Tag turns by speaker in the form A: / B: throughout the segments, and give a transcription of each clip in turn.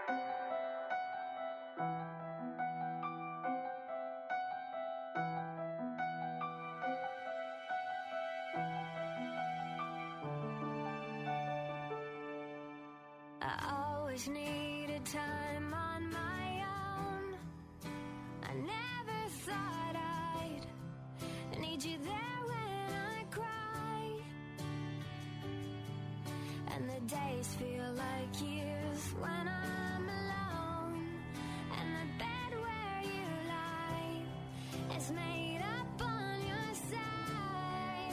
A: Needed time on my own. I never thought I'd need you there when I cry, and the days feel like years when I'm alone, and the bed where you lie is made up on your side.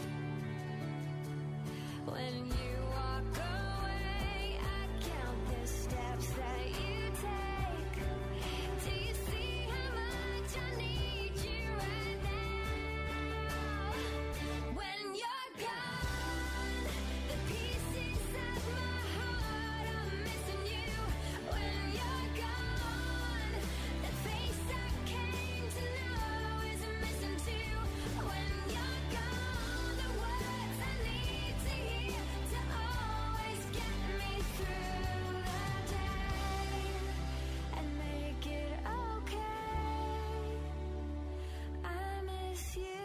A: When you walk away, I count the steps that you take. Do you see how much I need you right now? When you're gone, the pieces of my heart are missing you. When you're gone, the face I came to know is missing too. When you're gone, the words I need to hear to always get me through the day and make it okay. I miss you.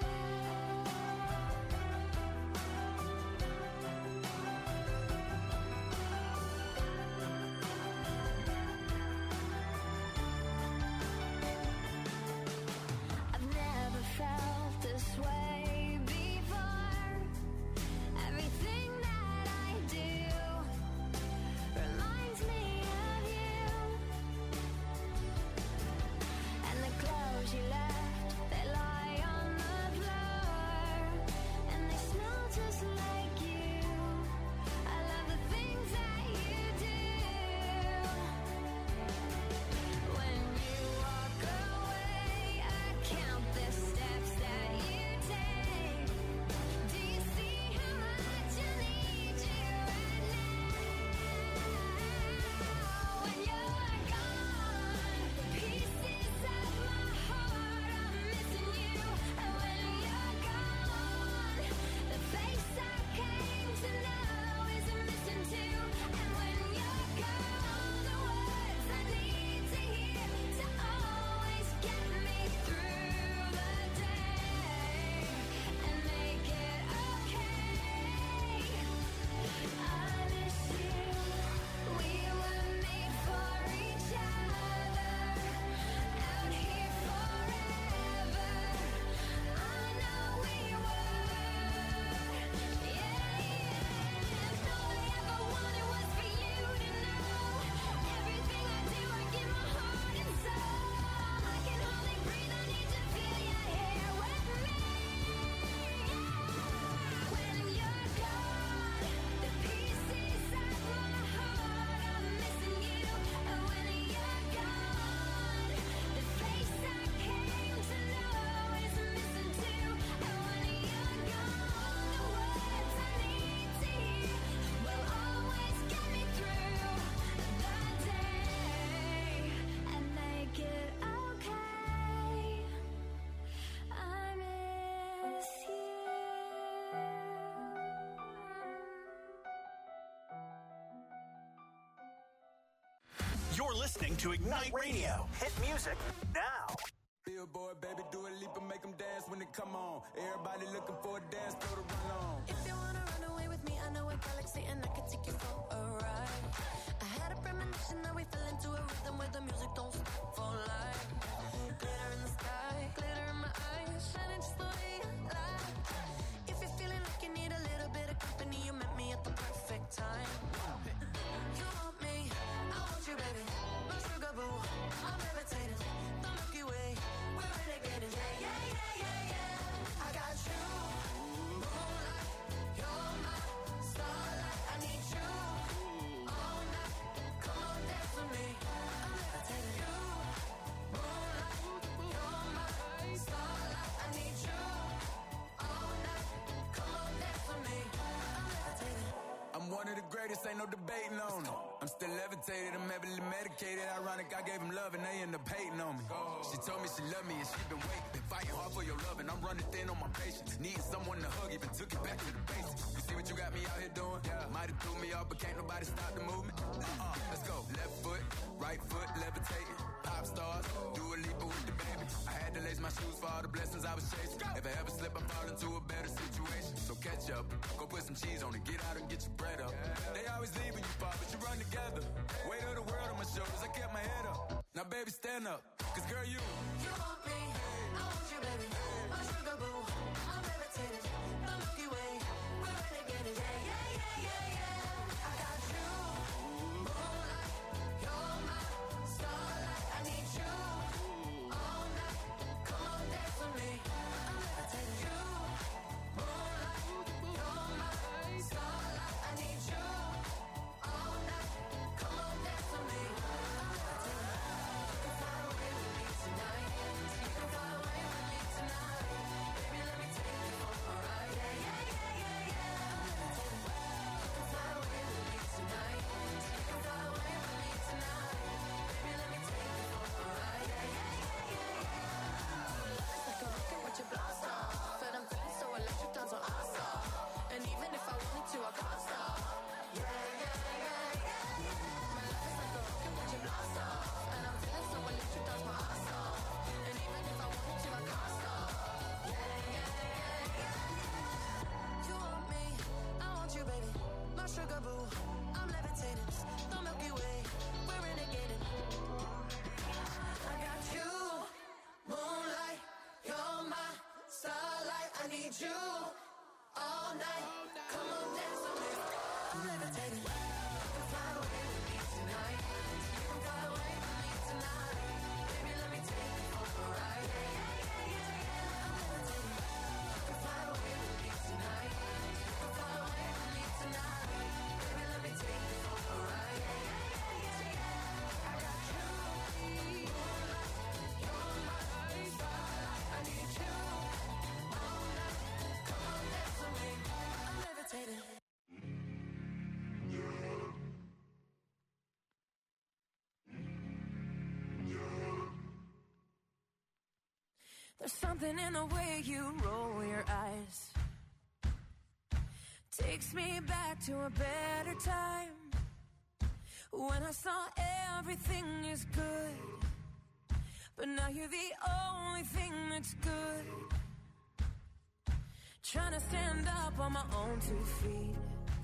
A: I've never felt this way before. Everything that I do reminds me of you, and the clothes you left, they lie on the floor, and they smell just like you. I love the things that you do. When you walk away, I count the steps that you take. Do you see how much I need you right now? When you're gone, the pieces of my heart are missing you. And when you're gone, the face I came to know is missing too. And when you're gone, the words I need to hear to always get me through the day and make it okay. I miss you. We were made for each other, out here forever. I know we were. Yeah. All I ever wanted was for you to know. Everything I do, I give my heart and soul. I can hardly breathe, I need to feel your hair with me. When you're gone, the pieces of my heart are missing you. And when you're gone, the face I came to know is missing too. And when you're gone, the words I need to hear will always get me through the day and make it okay. I miss you.
B: You're listening to Ignite Radio. Hit music now.
C: Billboard, baby, do a leap and make them dance when they come on. Everybody looking for a dance floor to run on.
D: If you wanna run away with me, I know a galaxy and I can take you for a ride. I had a premonition that we fell into a rhythm where the music don't stop for life. Glitter in the sky, glitter in my eyes, shining just the way you like. If you're feeling like you need a little bit of company, you met me at the perfect time. You want me, I want you, baby. My sugar boo, I'm levitating. The Milky Way, we're renegading. Yeah, yeah, yeah, yeah, yeah. I got you, moonlight. You're my starlight. I need you all night. Come on, dance with me. I'm levitating. You, moonlight. You're my starlight. I need you all night. Come on, dance with me. I'm levitating.
C: I'm one of the greatest, ain't no debating on it. I'm still levitated, I'm heavily medicated. Ironic, I gave them love and they end up hating on me. She told me she loved me and she been waiting. Been fighting hard for your love and I'm running thin on my patience. Needing someone to hug, even took it back to the basics. You see what you got me out here doing? Might have threw me off, but can't nobody stop the movement. Let's go. Left foot, right baby, stand up. Cause girl, you
D: want me, I want you, baby. My sugar boo, I'm levitating. The Milky Way, we're renegading. Yeah, yeah, yeah, yeah, yeah. I got you, moonlight, you're my starlight. I need you all night. Come on, dance with me. I'm levitating. You, moonlight, you're my starlight. I need you all night. Come on, dance with me. I'm levitating. You can fly away with me tonight. You can fly away with me tonight. Baby, let me take you for a ride. Yeah, yeah, yeah, yeah, yeah. I'm levitating. You can fly away with me tonight. You can fly away with me tonight. Baby, let me take you for a ride. Yeah, yeah, yeah, yeah, yeah. It's like a rocket with your blast off, and I'm feeling so electric, down so awesome. And even if I wanted to, I can't stop. Yeah, yeah, yeah, yeah. My life is like a rocket with your blast off, and I'm feeling so electric, down my ass off. And even if I wanted to, I can't stop. Yeah, yeah, yeah, yeah. You want me, I want you, baby. My sugar boo, I'm levitating. The Milky Way, we're renegading. I got you, moonlight, you're my starlight. I need you all night. Come on, dance with me. I'm levitating. You can fly away with me tonight. You can fly away with me tonight. Baby, let me take you for a ride. Yeah, yeah, yeah, yeah, yeah. I'm levitating. You can fly away with me tonight. You can fly away with me tonight. Baby, let me take you for a ride. Yeah, yeah, yeah, yeah, yeah. I got you, moonlight, you're my starlight. I need you all night. Come on, dance with me. I'm levitating. There's something in the way you roll your eyes. Takes me back to a better time, when I saw everything is good. But now you're the only thing that's good. Trying to stand up on my own 2 feet.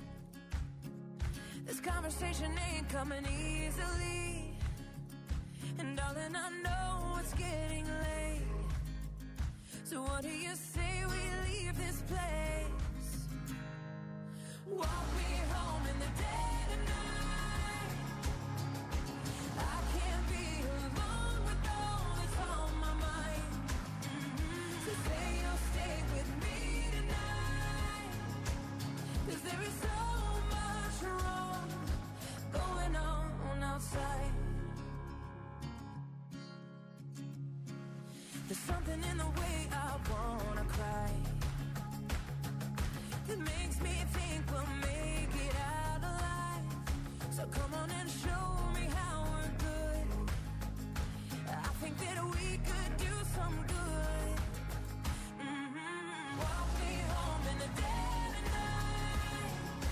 D: This conversation ain't coming easily. And darling, I know it's getting late. So what do you say we leave this place? Walk me home in the dead of night. I can't be alone with all that's on my mind. So say you'll stay with me tonight. 'Cause there is so much wrong going on outside. There's something in the way I wanna cry that makes me think we'll make it out alive. So come on and show me how we're good. I think that we could do some good. Walk me home in the dead of night.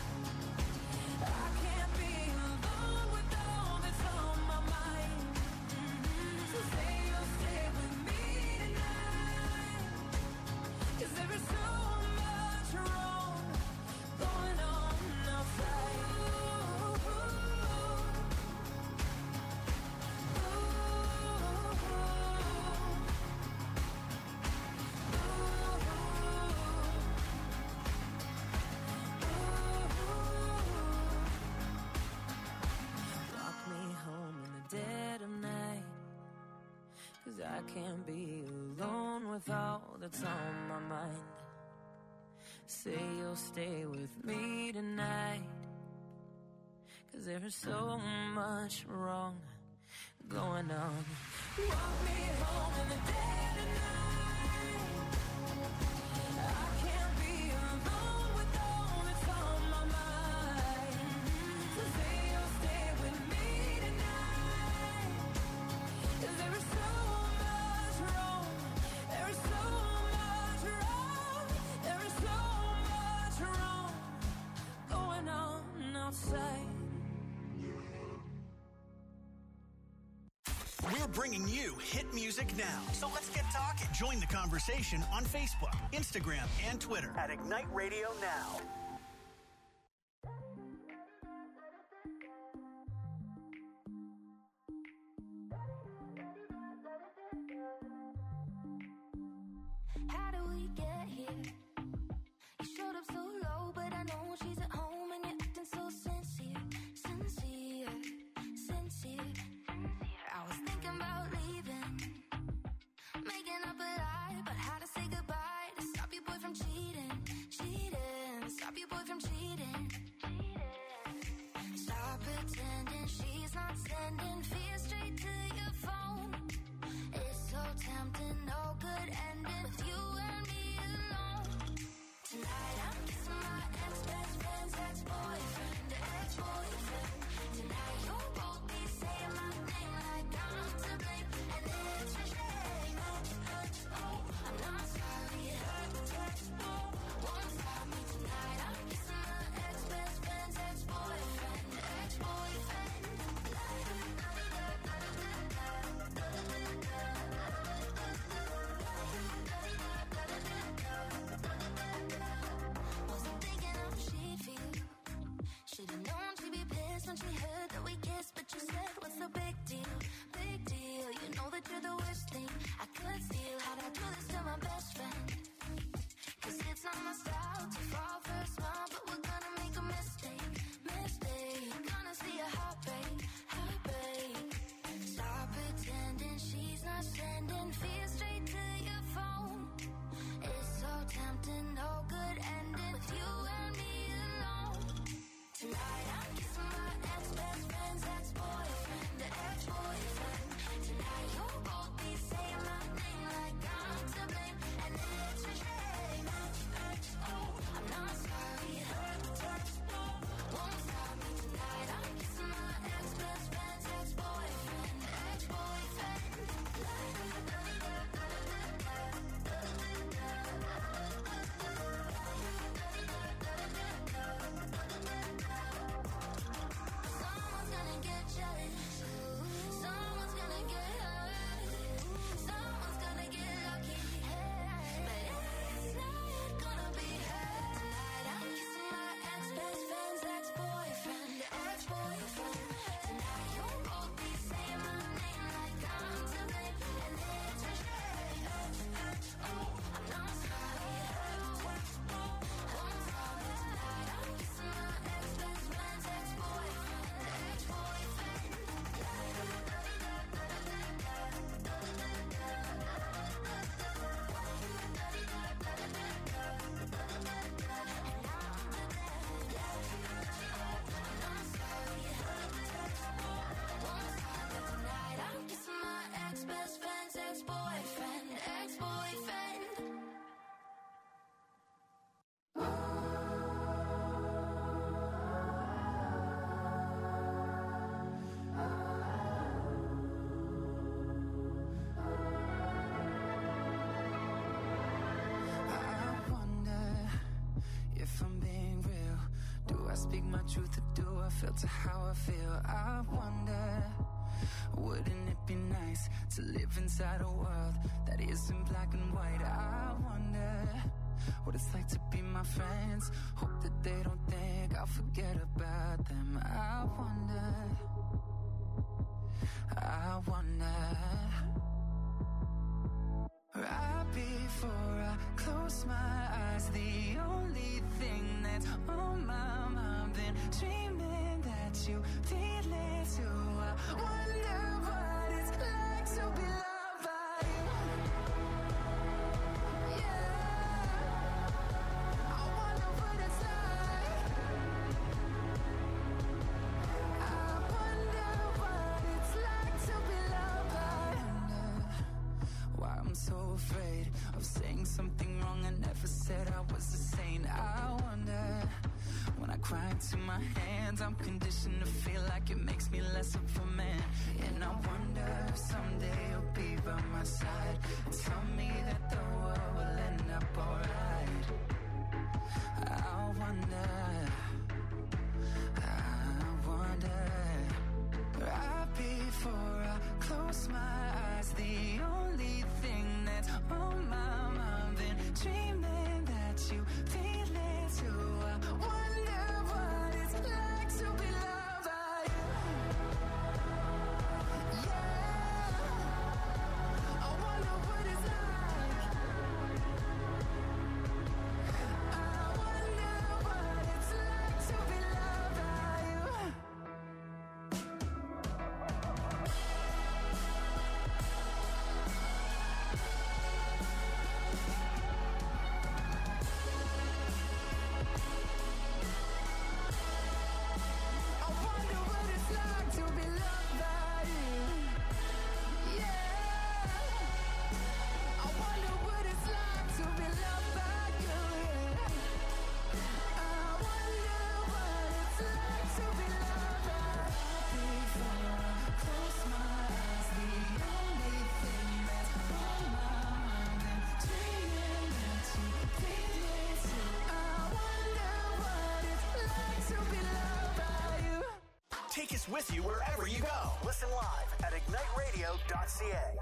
D: I can't be alone with all that's on my mind. So say you'll stay with me tonight. 'Cause there is so much wrong going on outside. Walk me home in the dead of night. 'Cause I can't be alone with all that's on my mind. Say you'll stay with me tonight. 'Cause there is so much wrong going on. Walk me home in the dead of night. I can't be alone with all that's on my mind. So say you'll stay with me tonight. 'Cause there is so much wrong. There is so much wrong. There is so much wrong going on outside.
B: We're bringing you hit music now. So let's get talking. Join the conversation on Facebook, Instagram, and Twitter at Ignite Radio Now.
D: sending fear straight to your phone. It's so tempting, no good ending with you and me alone. Tonight I'm kissing my ex-best friend's ex-boyfriend, ex-boyfriend. Tonight you'll both be saying my name like I'm to blame, and it's a shame. Oh, I'm not sorry, it hurts. Oh, won't stop me tonight. I'm kissing my ex-best friend's ex-boyfriend, ex-boyfriend. Wasn't thinking how she'd feel. Should've known she'd be pissed when she heard that we kissed, but you said, what's the big deal? Big deal. You know that you're the worst thing I could steal. How'd I do this to my best friend? 'Cause it's not my style to fall for a smile, but we're gonna make a mistake. Gonna see a heartbreak. Stop pretending she's not sending fear straight to your phone. It's so tempting, no good ending with you and me alone. Tonight I'm kissing my ex-best friend's ex-boyfriend, ex-boyfriend. Tonight you'll both be saying my name like I'm to blame, and it's a shame. Oh, I'm not sorry, it hurts. Oh, won't stop me tonight. I'm kissing my ex-best friend's ex-boyfriend, ex-boyfriend. Someone's gonna get jealous. Someone's gonna get hurt. Someone's gonna get lucky. But it's not gonna be her tonight. I'm kissing my ex-best friend's ex-boyfriend, ex-boyfriend. Tonight you'll both be saying my name like I'm to blame, and it's a shame. Oh, I'm not sorry, it hurts. Won't stop me tonight. I'm kissing my ex-best friend's ex-boyfriend, ex-boyfriend. I'm kissing my ex-best friend's ex-boyfriend, ex-boyfriend.
E: I wonder if I'm being real. Do I speak my truth or do I filter how I feel? I wonder, wouldn't it be nice to live inside a world that isn't black and white? I wonder what it's like to be my friends. Hope that they don't think I'll forget about them. I wonder. Right before I close my eyes, the only thing that's on my mind, been dreaming that you feel it too. I wonder what it's like to be loved by you. Yeah, I wonder what it's like. I wonder what it's like to be loved by you. Why I'm so afraid of saying something wrong. I never said I was a saint. I wonder, when I cry into my hands, I'm conditioned to feel like it makes me less of a man. And I wonder if someday you'll be by my side and tell me that the world will end up alright. I wonder. Right before I close my eyes, the only thing that's on my mind, been dreaming that you feel it too. I wonder what it's like to be loved by you.
B: us with you wherever you go. Listen live at igniteradio.ca.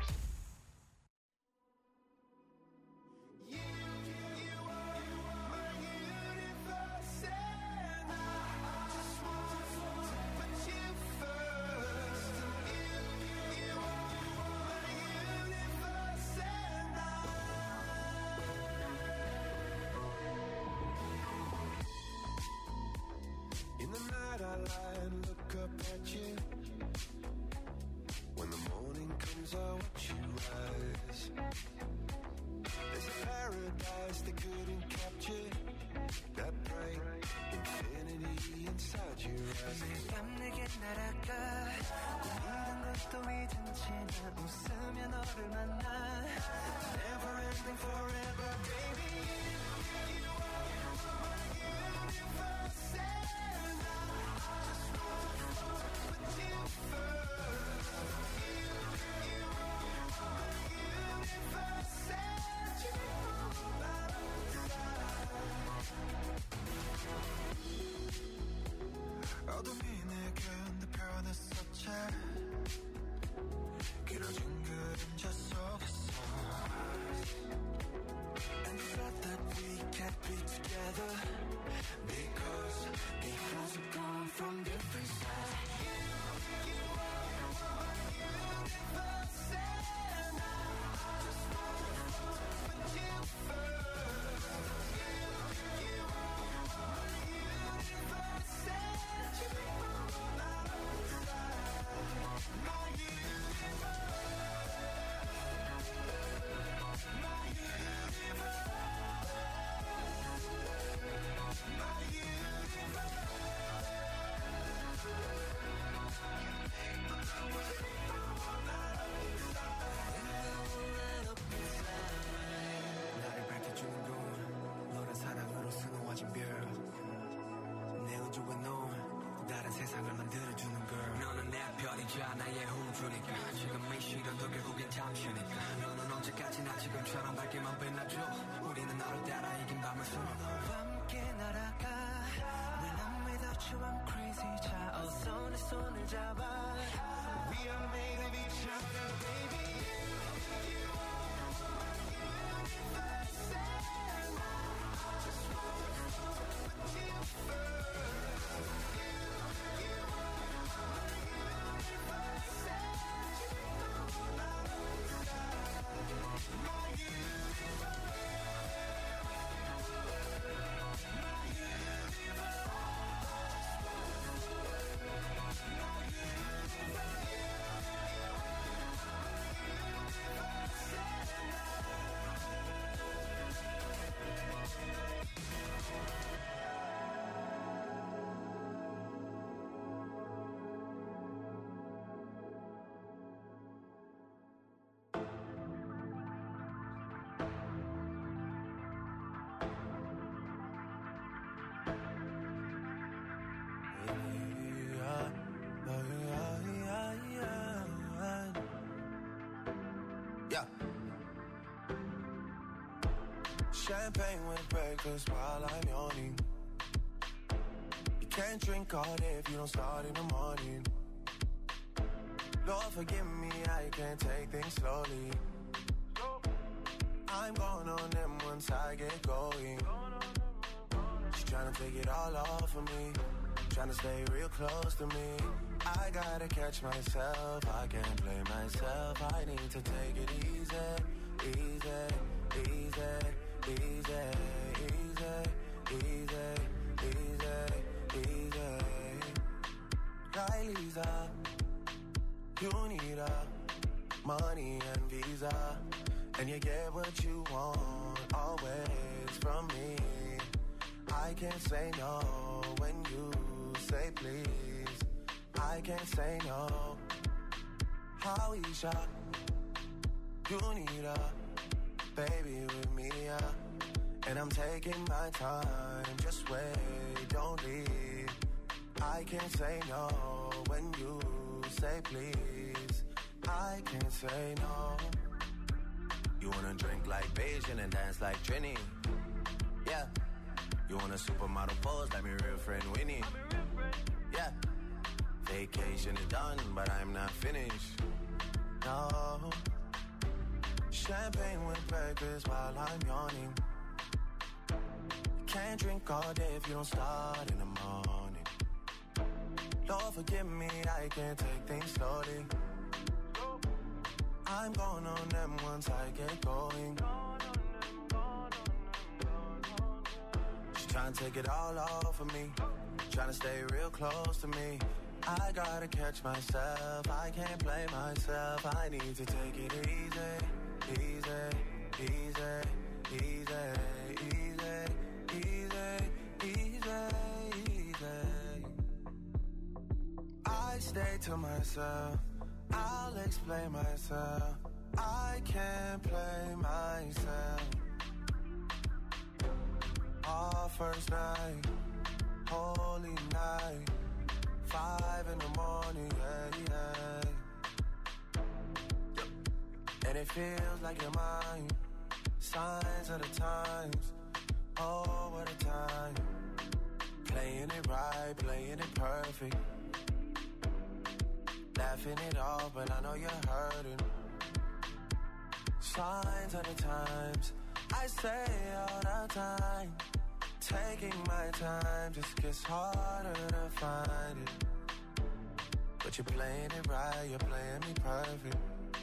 F: In the night I lie and look up at you. When the morning comes I watch you rise. There's a paradise they couldn't capture. That bright infinity inside your eyes.
E: 매일 밤 내게 날아가 꿈이란 것도 잊은 채 나 웃으며 너를 만나 Never ending forever baby You are my universe and I just want to put you first You are my universe and you are my 어둠이 내게 내 변했었지 길어진 그림자 속에서 And the fact that we can't be together Because we've gone from different sides You are my universe and I just want to put you first You are my universe and you are my 나를 밝혀주는 건 너란 사랑으로 수놓아진 별 내 우주에 넌 다른 세상을 만들어주는 걸 너는 내 별이자 나의 우주니까 지금 이 시련도 결국엔 잠시니까 너는 언제까지나 지금처럼 밝게만 빛나줘 우리는 너를 따라 이긴 밤을 수놓아 너와 함께 날아가 When I'm without you I'm crazy 자 어서 내 손을 잡아 We are made of each other baby You are my universe and I just want to put you first You are my universe and you are my universe Yeah. Champagne with breakfast while I'm yawning. You can't drink all day if you don't start in the morning. Lord forgive me, I can't take things slowly. I'm going on them once I get going. She's trying to take it all off of me, trying to stay real close to me. I gotta catch myself, I can't blame myself. I need to take it easy, easy, easy, easy, easy, easy, easy, easy. Kylie's you need money and visa, and you get what you want always from me. I can't say no when you say please. I can't say no. Howeisha, you need baby with me, and I'm taking my time. Just wait, don't leave. I can't say no when you say please. I can't say no. You wanna drink like Beijing and dance like Trini? Yeah. You want a supermodel pose like me real friend Winnie? Yeah.
F: Vacation is done, but I'm not finished. No. Champagne with breakfast while I'm yawning. Can't drink all day if you don't start in the morning. Lord forgive me, I can't take things slowly. I'm going on them once I get going. She's trying to take it all off of me, trying to stay real close to me. I gotta catch myself, I can't blame myself. I need to take it easy, easy, easy, easy, easy, easy, easy, easy. I stay to myself, I'll explain myself. I can't play myself. Our first night, holy night, 5 in the morning, yeah. And it feels like you're mine. Signs of the times, oh what a time. Playing it right, playing it perfect. Laughing it off, but I know you're hurting. Signs of the times, I say all the time. Taking my time just gets harder to find it. But you're playing it right, you're playing me perfect.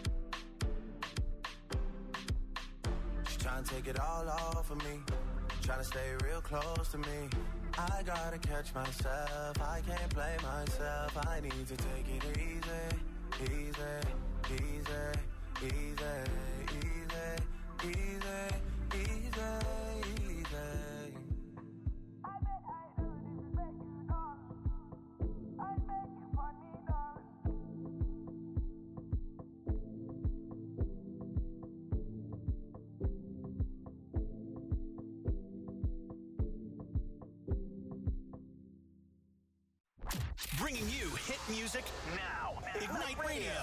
F: She's trying to take it all off of me, trying to stay real close to me. I gotta catch myself, I can't play myself. I need to take it easy, easy, easy, easy, easy, easy, easy, easy.
B: Bringing you hit music now. Ignite Radio.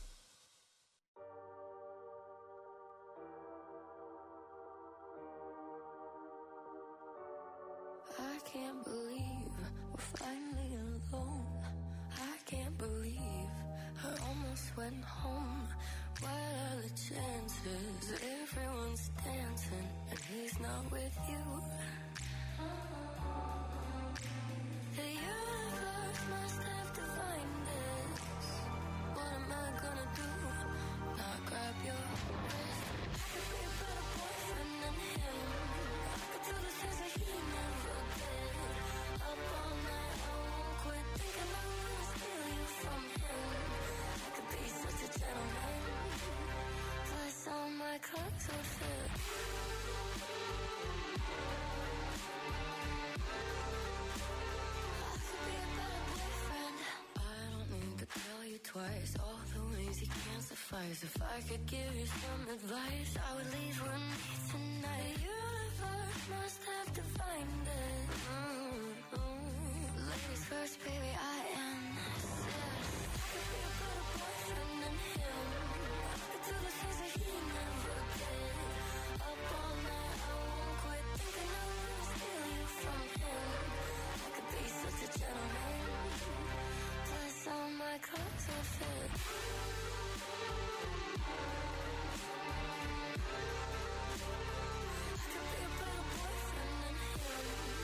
D: I can't believe we're finally alone. I can't believe I almost went home. What are the chances? Everyone's dancing and he's not with you. The universe must have designed this. What am I gonna do? Not grab your wrist. I could be a better boyfriend than him. I could do the things that he never did. Up all night, I won't quit thinking I'm gonna steal you from him. I could be such a gentleman. Plus all my clothes would fit. Twice, all the ways you can't suffice. If I could give you some advice, I would leave with me tonight. The universe must have divined it. Ladies first, baby, I am obsessed. I could be a better boyfriend than him. I could do the things that he never did. Up all night, I won't quit thinking I'm gonna steal you from him. I could be such a gentleman. Plus all my clothes will fit. I could be a better boyfriend than him.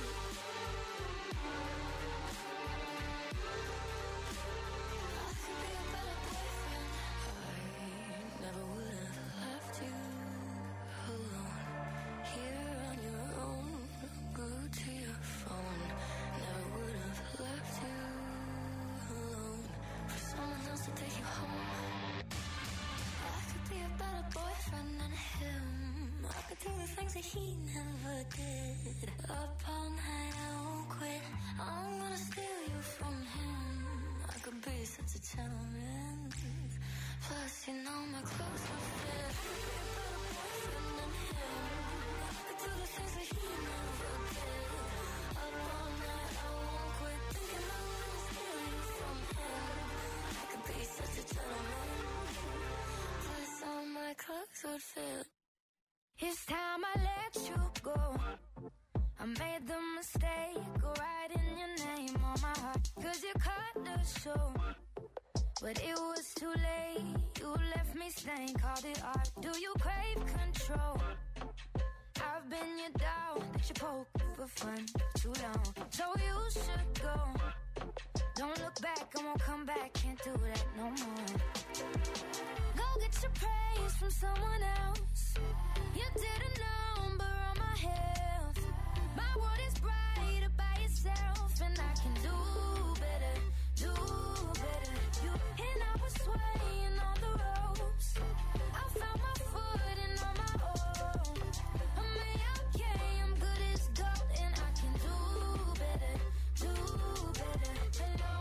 D: I could be a better boyfriend. I never would have left you alone. Here on your own, glued to your phone. Never would have left you alone for someone else to take you home. I could be a better boyfriend than him. I could do the things that he never did. Up all night, I won't quit. I'm gonna steal you from him. I could be such a gentleman. Plus, you know my clothes will fit. I could be a better boyfriend than him. I could do the things that he never did. Up all night, I won't quit thinking I'm gonna steal you from him. I could be such a gentleman. Plus, all my clothes would fit. It's time I let you go.
A: I made the mistake of writing your name on my heart. Cause you cut the show, but it was too late. You left me stained, called it art. Do you crave control? I've been your dog that you poke for fun too long. So you should go. Don't look back, I won't come back. Can't do that no more. Go get your praise from someone else. You did a number on my health. My world is brighter by itself, and I can do better, do better. You and I were swaying on the ropes. I found my footing on my own. I'm okay, I'm good as gold, and I can do better, do better. Hello,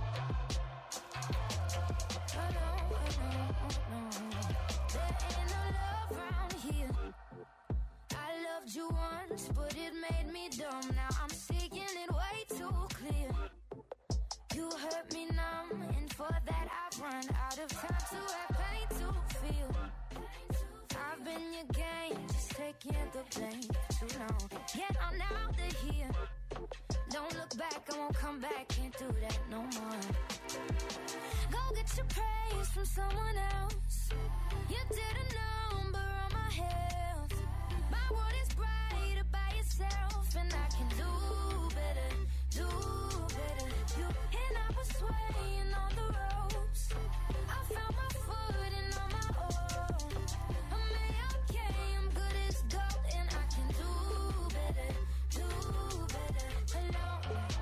A: hello, hello. There ain't no love around here. I loved you once, but it made me dumb. Now I'm seeing it way too clear. You hurt me numb, and for that I've run out of time to have pain to feel. I've been your game, just taking the blame too long. Yet I'm out of here. Don't look back, I won't come back. Can't do that no more. Go get your praise from someone else. You did a number on my health. My world is brighter by itself, and I can do better, do better. You and I were swaying on the ropes. I found my footing on my own. I'm okay, I'm good as gold, and I can do better, do better. Hello.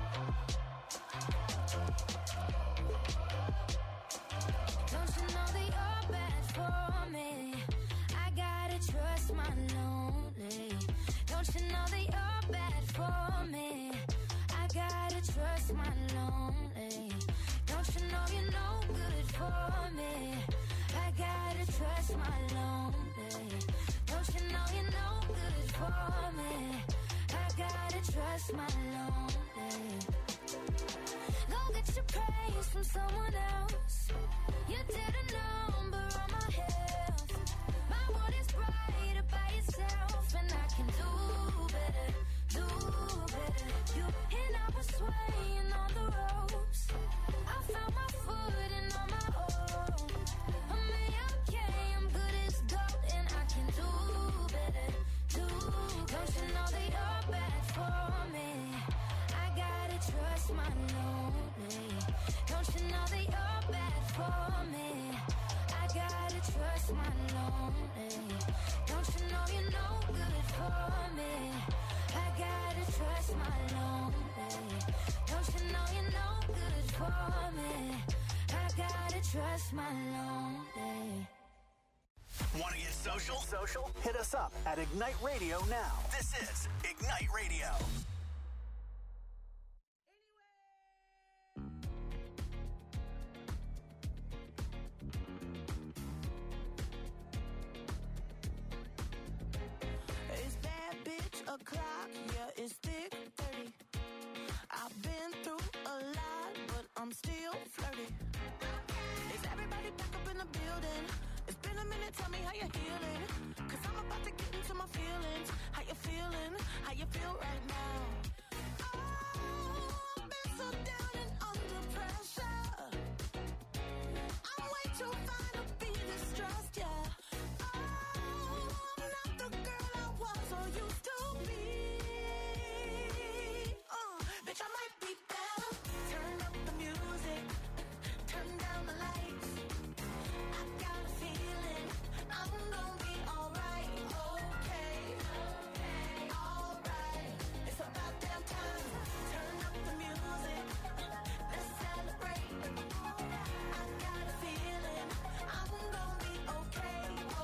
A: Don't you know that you're bad for me? I gotta trust my lonely. Don't you know that you're bad for me? I gotta trust my lonely. Don't you know you're no good for me? I gotta trust my lonely. Don't you know you're no good for me? I gotta trust my lonely. Go get your praise from someone else. You did a number on my health. My world is brighter by itself, and I can do better, do better. You and I were swaying on the ropes. I found my footing on my own. I'm okay, I'm good as gold, and I can do better, do. Don't you know that you're bad for me? I gotta trust my lonely. Don't you know that you're bad for me? I gotta trust my lonely. Don't you know you're no good for me? I gotta trust my lonely. Don't you know you're no good for me? I gotta trust my lonely.
B: Want to get social? Hit us up at Ignite Radio now. This is Ignite Radio.
E: It's bad bitch o'clock, yeah, it's thick 30. I've been through a lot, but I'm still flirty. Is everybody back up in the building? It's been a minute, tell me how you're healing. Cause I'm about to get into my feelings. How you feeling? How you feel right now? Oh, I've been so down and under pressure. I'm way too fine to be distressed, yeah. Oh, I'm not the girl I was or used to be. Bitch, I might be better. Turn up the music, turn down the lights. I got a feeling I'm gonna be alright. Okay, alright. It's about damn time. Turn up the music, let's celebrate. I got a feeling I'm gonna be okay,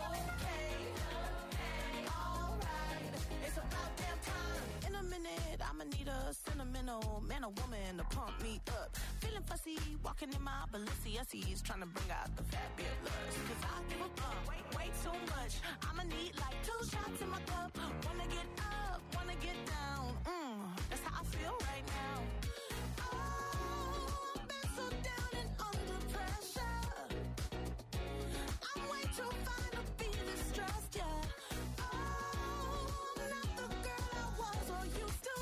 E: alright. It's about damn time. In a minute, I'ma need a sentimental man or woman to pump me up. Feeling fussy, walking in my Balenciennes, trying to bring out the fabulous. Cause I give a fuck, way too much. I'ma need like 2 shots in my cup. Wanna get up, wanna get down. That's how I feel right now. Oh, I've been so down and under pressure. I'm way too fine to be distressed, yeah. Oh, I'm not the girl I was or used to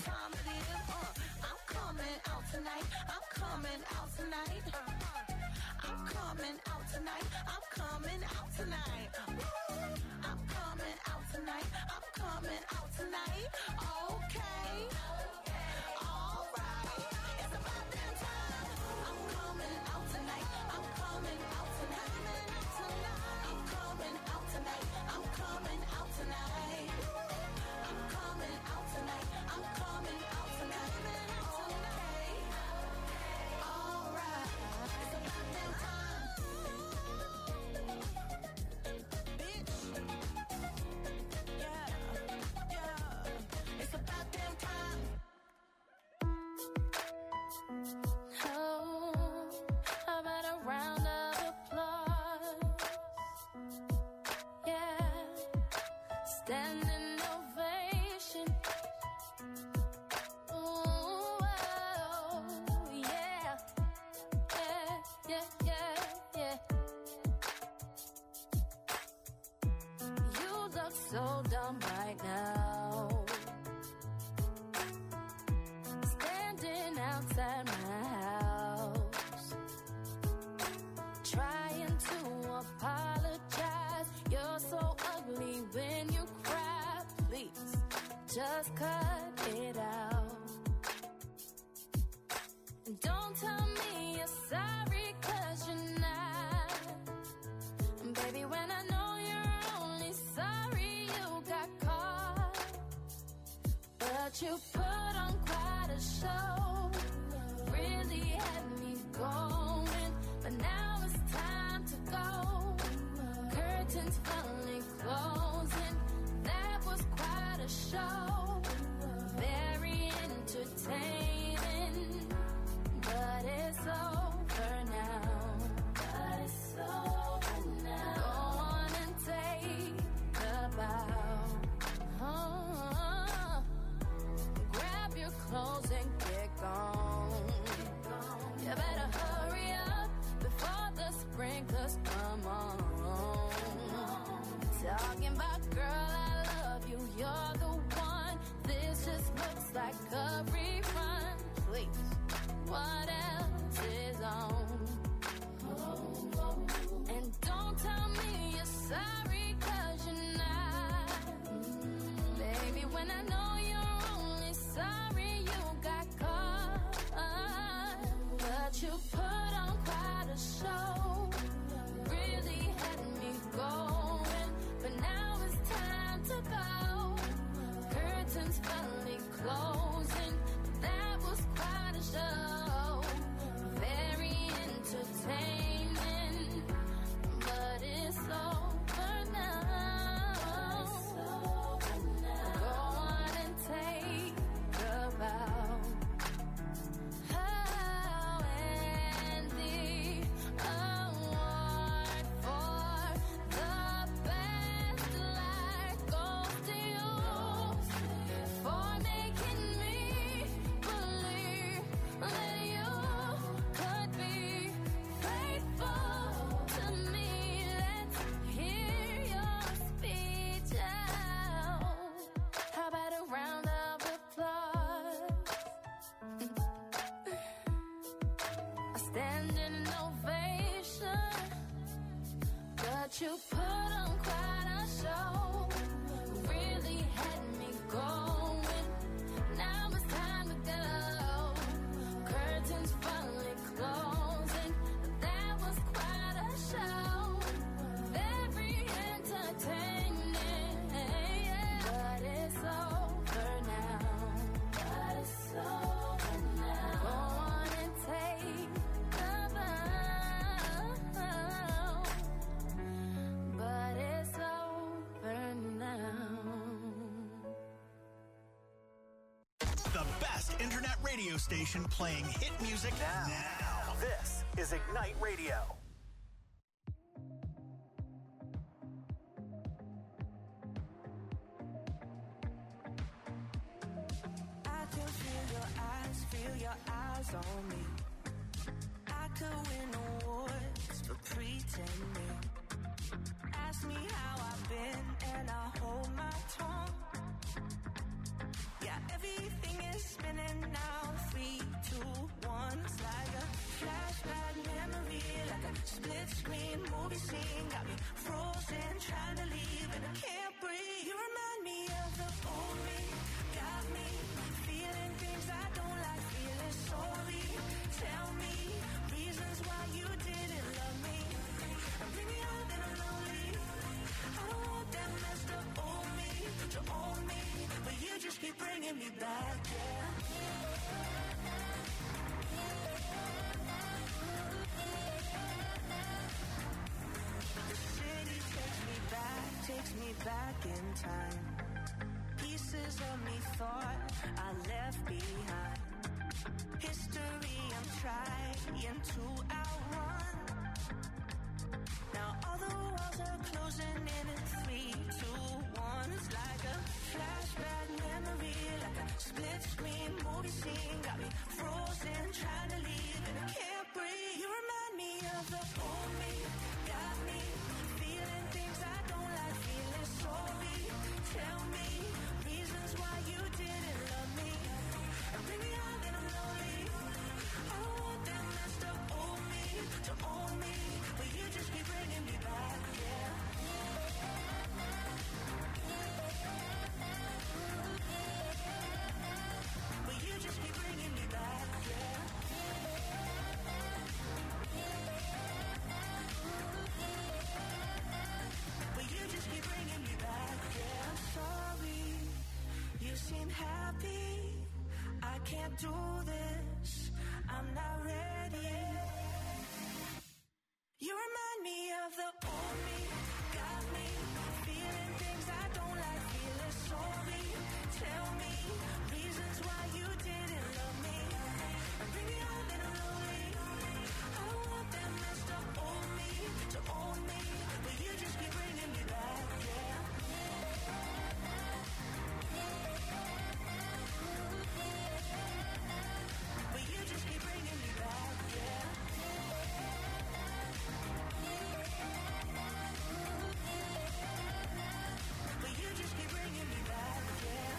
E: time it is. I'm coming out tonight. I'm coming out tonight. I'm coming out tonight. I'm coming out tonight. I'm coming out tonight. I'm coming out tonight. Okay. All right. It's about that time. I'm coming out tonight. I'm coming out tonight. I'm coming out tonight. I'm coming out tonight. I'm coming out tonight. I'm coming out tonight. Okay. All right. It's about that time. Bitch. Yeah. It's about that time. Oh, how about a round of applause? Yeah, standing ovation. Ooh, oh, yeah, yeah. You look so dumb right now, standing outside my house, trying to apologize. You're so ugly when you cry. Please, just cut it out. And don't tell me you're sorry, 'cause you're not. And baby, when I know you're only sorry you got caught, but you put on quite a show, really had me going, but now it's time to go. Curtains finally closing, that was quite a show, very entertaining, but it's over now. But it's over now. Go on and take a bow. Grab your clothes and get gone. You better hurry up before the sprinklers come on. Talking about, girl, I love you, you're the one. This just looks like a rerun. Please, what else is on? And don't tell me you're sorry, 'cause you're not. Baby, when I know you're only sorry you got caught, but you put on quite a show, really had me going, but now it's time to go. Curtains finally closing, that was quite a show, very entertaining, but it's over now. Go on and take a bow. Oh, and the award for the best life goes to you, for making me believe that you could be faithful to me. Let's hear your speech out. How about a round of applause? A standing ovation, but you put on quite a show, really had me going, now it's time to go. Curtains finally closing, that was quite a show, very entertaining, but it's over now. But it's over now. Go on and take a bow, but it's over now.
B: The best internet radio station playing hit music now. This is Ignite Radio.
E: I can feel your eyes on me. I could win awards for pretending. Ask me how I've been and I hold my tongue. Yeah, everything is is spinning now. 3, 2, 1. It's like a flashback memory, like a split screen movie scene. Got me frozen, trying to leave, and I can't breathe. You remind me of the old me. Got me feeling things I don't like feeling. Sorry, tell me reasons why you didn't love me. And bring me out that I'm lonely. I don't want that messed up old me to own me, but you just keep bringing me back, yeah. The city takes me back in time. Pieces of me thought I left behind. History I'm trying to outrun. Now all the walls are closing in 3, 2, 1. It's like a flashback memory, like a split screen movie scene. Got me frozen, trying to leave, and I can't breathe. You remind me of the old me. Got me feeling things I don't like feeling. Sorry, tell me reasons why you didn't love me. And bring me out that I'm lonely. I don't want that messed up old me to own me, but you just keep bringing me back, yeah. But you just keep bringing me back, yeah. But you just keep bringing me back, yeah. I'm sorry, you seem happy. I can't do this, I'm not ready. You remind me of the old me. Got me feeling things I don't like feeling. Sorry, tell me reasons why you didn't love me. And bring me out that I'm lonely. I don't want that messed up old me to own me, but you just keep bringing me back, yeah. But you just keep bringing me back, yeah. But you just keep bringing me back, yeah.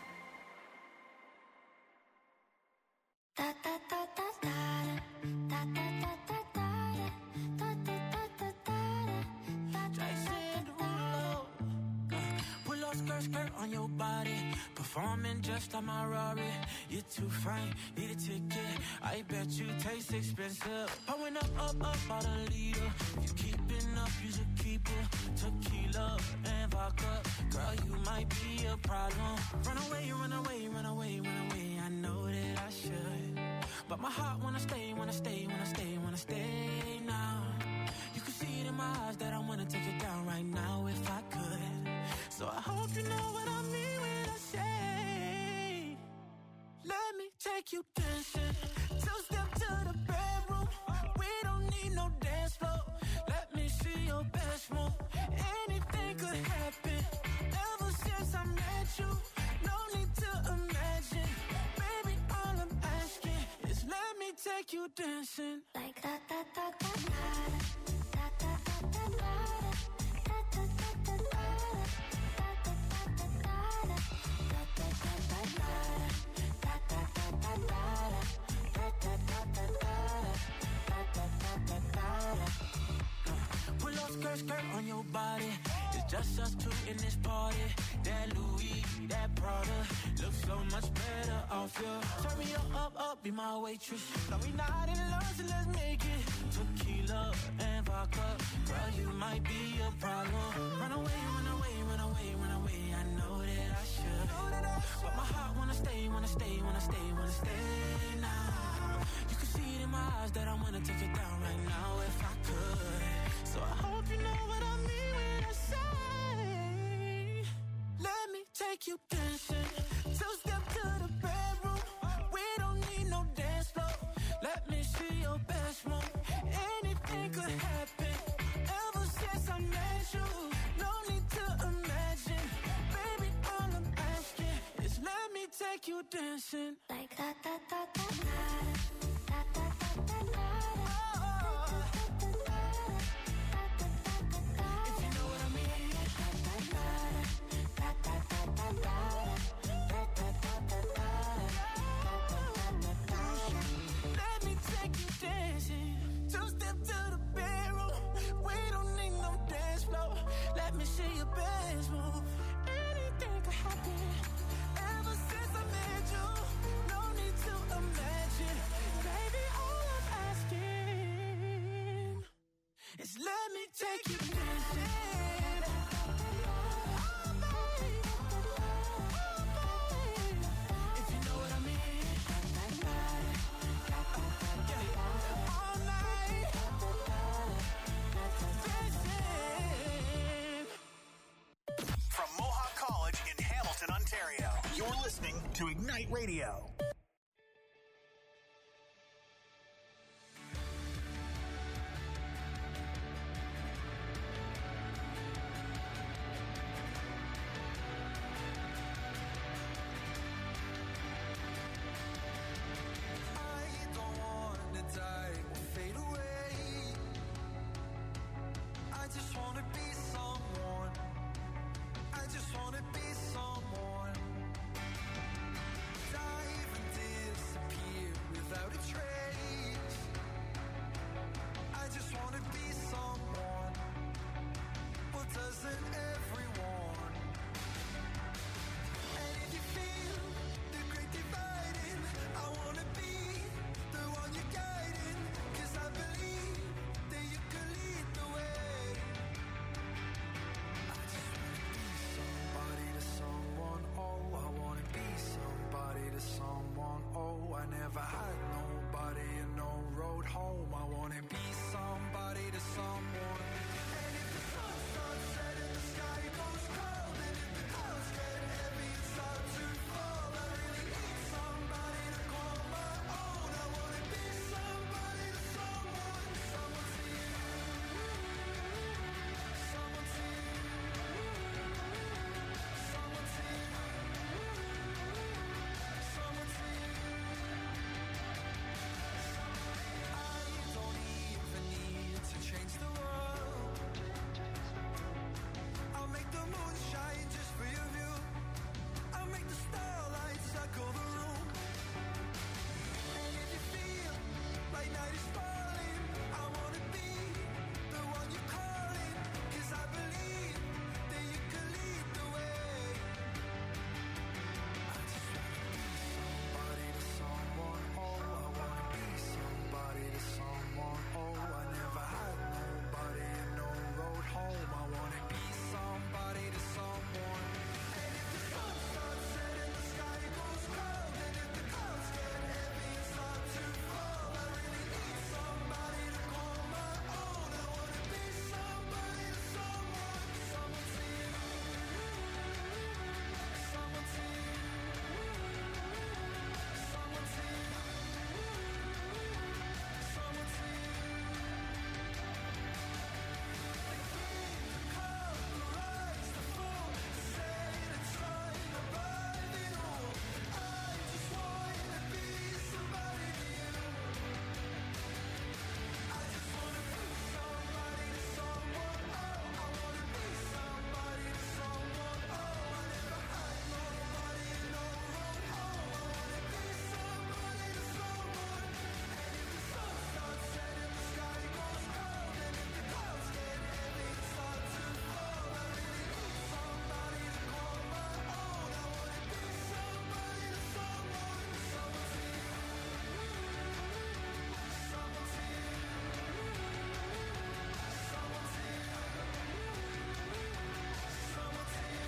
A: Da da da da da da da da da da da da da da da.
E: Jason Derulo. Pull up skirt on your body. Performing just like my Rari. You're too fine, need a ticket. I bet you taste expensive. Pouring up about a liter. If you keeping up, you should keep it. Tequila and vodka. Girl, you might be a problem. Run away, run away, run away, run away. I know that I should, but my heart wanna stay, wanna stay, wanna stay, wanna stay now. You can see it in my eyes that I wanna take it down right now if I could. So I hope you know what I mean when I say, let me take you dancing. 2-step to the bedroom. We don't need no dance floor. Let me see your best move. Anything could happen. Ever since I met you, no need to imagine. Baby, all I'm asking is let me take you dancing.
A: Like da da da da da da da da da da da da da da.
E: Pull up skirt on your body. It's just us two in this party. That Louis, that Prada looks so much better off you. Turn me up, be my waitress. No, we not in love, so let's make it. Tequila and vodka. Girl, you might be a problem. Run away, run away, run away, run away. I know that I should, but my heart wanna stay, wanna stay, wanna stay, wanna stay now. You can see it in my eyes that I wanna take it down right now if I could. So I hope you know what I mean when I say, let me take you dancing. 2-step to the bedroom. We don't need no dance floor. Let me see your best move. Anything could happen. Ever since I met you, no need to imagine. Baby, all I'm asking is let me take you dancing.
A: Like da da da da da da da da da da.
E: If you know what I mean.
A: Da da da da da da da da da da da.
E: take you dancing. If you know what I mean. All night. Dancing.
B: From Mohawk College in Hamilton, Ontario, you're listening to Ignite Radio.
F: I don't wanna die or fade away. I just wanna be someone. I just wanna be someone. Dive and disappear without a trace. I just wanna be someone. Well, doesn't everyone? And if you feel the great dividing, I wanna be the one you're guiding. 'Cause I believe that you could lead the way. I just wanna be somebody to someone. Oh, I wanna be somebody to someone. Oh, I never had nobody and no road home. I wanna be somebody to someone. And if the sun starts setting, the sky goes cold. And if the clouds get heavy and start to fall, I really need somebody to call my own. I wanna be somebody to someone. Someone to you. Someone to you. Someone to you. Someone to you. I don't even need to change the world. I'll make the moon shine just for your view. I'll make the starlight circle the room. And if you feel like night is falling, I wanna be the one you're calling. 'Cause I believe that you can lead the way. I just wanna be somebody to someone. Oh, I wanna be somebody to someone. Oh, I never had nobody and no road home. I wanna be somebody to someone. And if the sun starts setting, the sky goes cold. And if the clouds get heavy and start to fall, I really need somebody to call my own. I wanna be somebody to someone. Someone to you. Someone to you. Someone to you. Someone to you. The cloud, the rise, the fall, the set, it's fine, above it all. I just wanna be somebody to you. I just wanna be somebody to someone. Oh, I wanna be somebody to someone. Oh, I never had nobody and no road home. I wanna be somebody to someone. And if the sun starts setting, the sky goes cold. And if the clouds get heavy and start to fall, I really need somebody to call my own. I wanna be somebody to someone. Someone to you. Someone to you. Someone to you. Someone to you.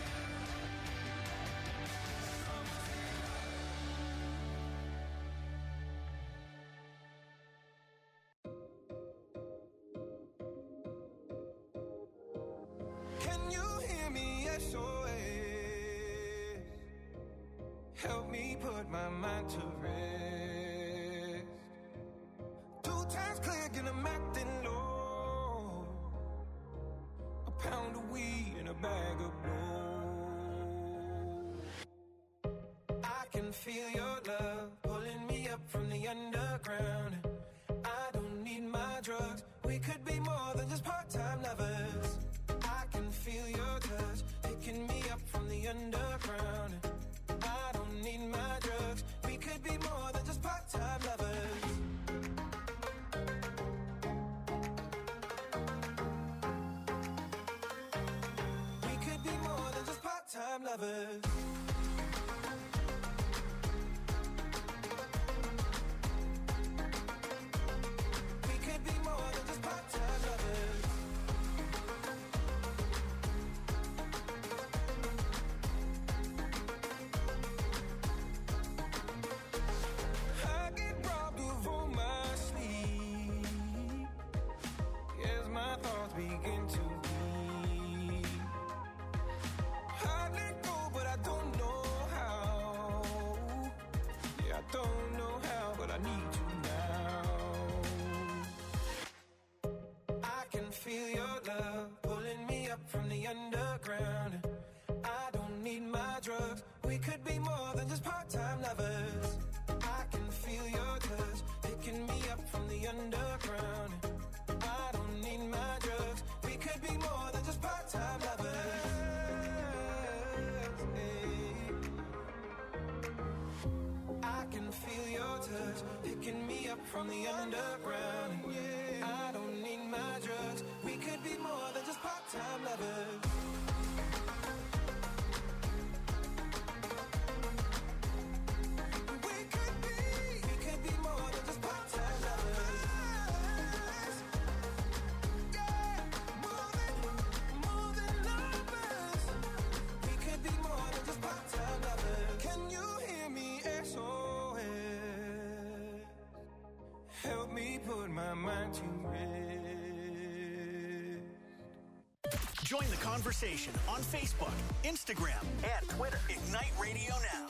F: Can you hear me? SOS. Help me put my mind to rest. 2 times click and I'm acting low. A pound of weed and a bag of blow. I can feel your love pulling me up from the underground. I don't need my drugs. We could be more than just part-time lovers. I can feel your touch picking me up from the underground. I don't need my drugs. We could be more than just part-time lovers. We could be more than just part-time lovers. We could be more than just part-time lovers. I need you now. I can feel your love pulling me up from the underground. I don't need my drugs. We could be more than just part-time lovers. I can feel your touch picking me up from the underground. I don't need my drugs. We could be more than just part-time lovers. I can feel your touch picking me up from the underground. I don't need my drugs. We could be more than just part-time lovers. Help me put my mind to rest.
B: Join the conversation on Facebook, Instagram, and Twitter. Ignite Radio Now.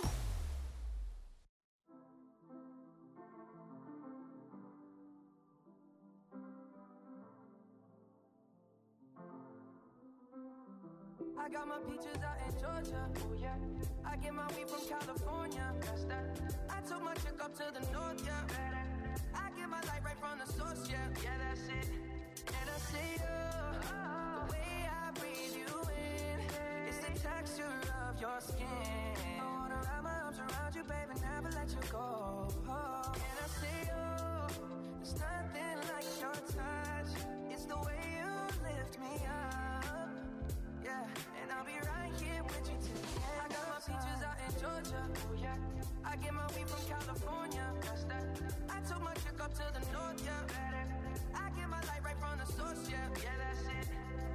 E: I got my peaches out in Georgia, oh yeah. I get my weed from California, that's that. I took my chick up to the north, yeah. I get my light right from the source, yeah. Yeah, that's it. And I see the way I breathe you in, it's the texture of your skin. I wanna wrap my arms around you, baby, never let you go. And I see there's nothing like your touch. It's the way you lift me up. Yeah, and I'll be right here with you till the end. I got my peaches out in Georgia, oh yeah. I get my weed from California, that's that. I took my chick up to the north, yeah. I get my light right from the source, yeah. Yeah, that's it.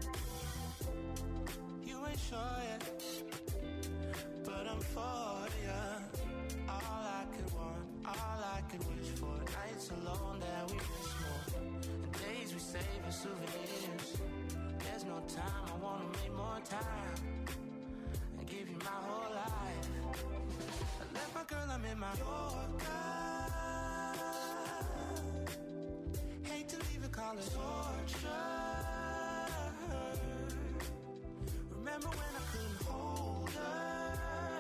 F: You ain't sure yet, but I'm for ya. All I could want, all I could wish for. Nights alone that we miss more. The days we save as souvenirs. There's no time, I wanna make more time and give you my whole life. I left my girl, I'm in my Yorker. Hate to leave it, call it torture. Remember when I couldn't hold her?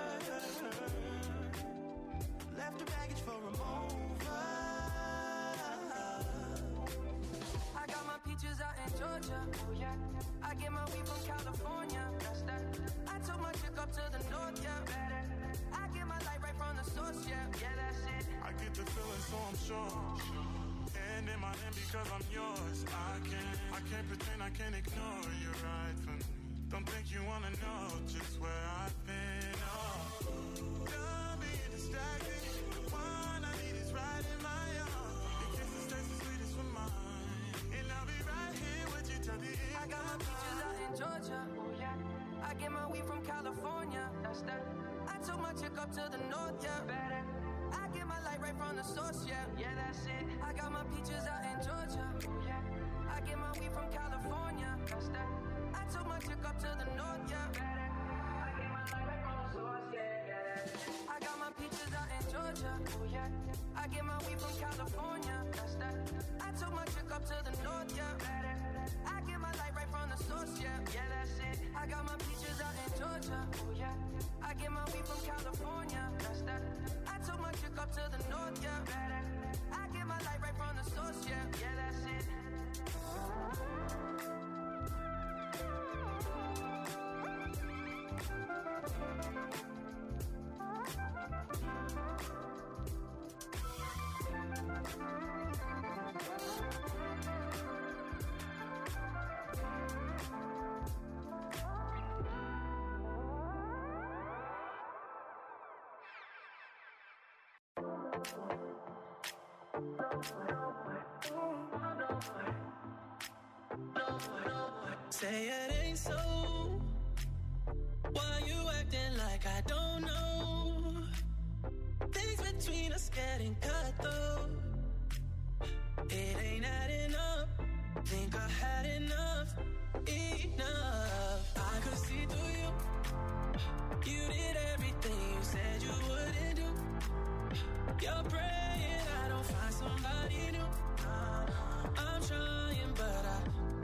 F: Left her baggage for a mover.
E: I got my peaches out in Georgia, oh yeah. I get my weed from California, that's that. I took my chick up to the north, yeah. I get my light right from the source, yeah. Yeah, that's it.
F: I get the feeling, so I'm sure. And in my hand because I'm yours. I can't pretend, I can't ignore you right from me. Don't think you wanna know just where I've been. Oh, don't be distracted. The one I need is right in my arms. Your kisses taste the sweetest for mine. And I'll be right here with you till the end.
E: I got my peaches out in Georgia, oh yeah. I get my weed from California, that's that. I took my chick up to the north, yeah. I get my light right from the source, yeah. Yeah, that's it. I got my peaches out in Georgia, oh yeah. I get my weed from California, that's that. I took my chick up to the north, yeah. I get my light right from the source, yeah. I got my peaches out in Georgia, oh yeah. I get my weed from California, that's that. I took my chick up to the north, yeah. I get my light right from the source, yeah. Yeah, that's it. I got my peaches out in Georgia, oh yeah. I get my weed from California, that's that. I took my chick up to the north, yeah. I get my light right from the source, yeah. Yeah, that's it.
F: Say it ain't so. Why you acting like I don't know? Things between us getting cut though. It ain't adding up. Think I had enough. Enough. I could see through you. You did everything you said you wouldn't do. You're praying I don't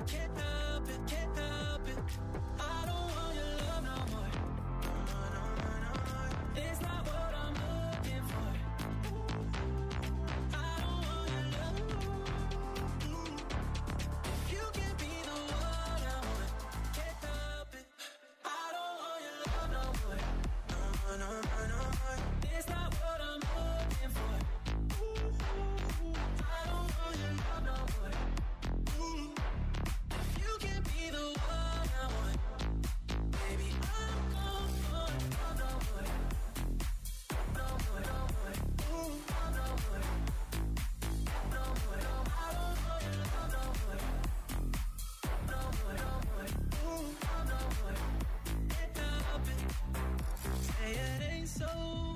G: can't help it, can't help it. I don't want your love no more. No more, no more, no more. It's not what I'm looking for. I don't want your love. If you can be the one I want, can't help it. I don't want your love no more. No more, no more, no more. It's not what I'm looking for. I don't want your love no more. If you can be the one I want, baby, I'm gone for love no more. No more, no more. Love no more. No more, no more. I don't want your love no more. No more, no more. Love no more. Can't help it. Say it ain't so.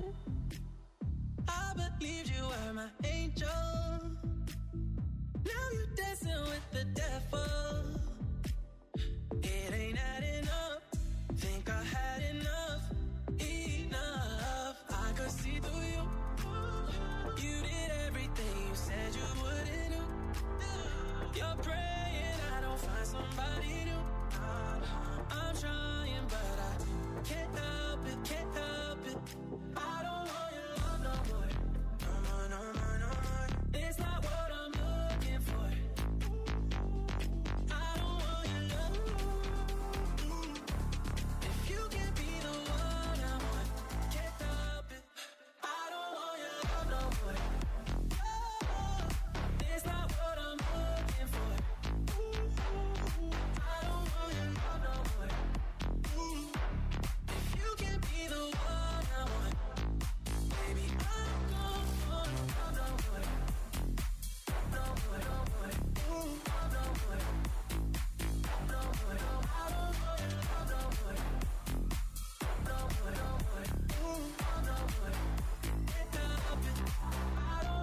G: I believed you were my angel. Now you dancing with the devil. It ain't adding up. Think I had enough. Enough. I could see through you. You did everything you said you wouldn't do. You're praying I don't find somebody new. I'm trying but I can't help it, can't help it. I don't want your love no more. No more, no more, no more. It's not what I'm looking for. I don't want your love. If you can be the one I want, can't help it. I don't want your love no more. It's not what I'm looking for. I don't want your love no more. If you can be the one I want, baby, I'm gone for love no more. No more, no more. Love no more. No more, no more. I don't want your love no more. No more, no more. Love no more. Can't help it. I don't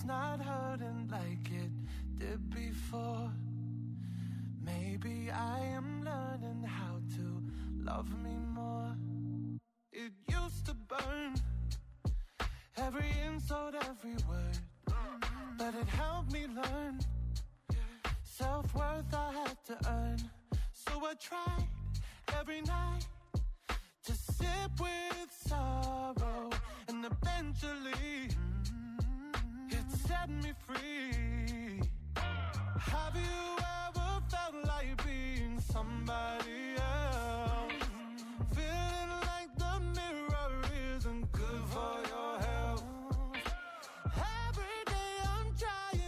E: not hurting like it did before. Maybe I am learning how to love me more. It used to burn, every insult, every word, but it helped me learn self-worth I had to earn. So I tried every night to sit with sorrow, and eventually it set me free.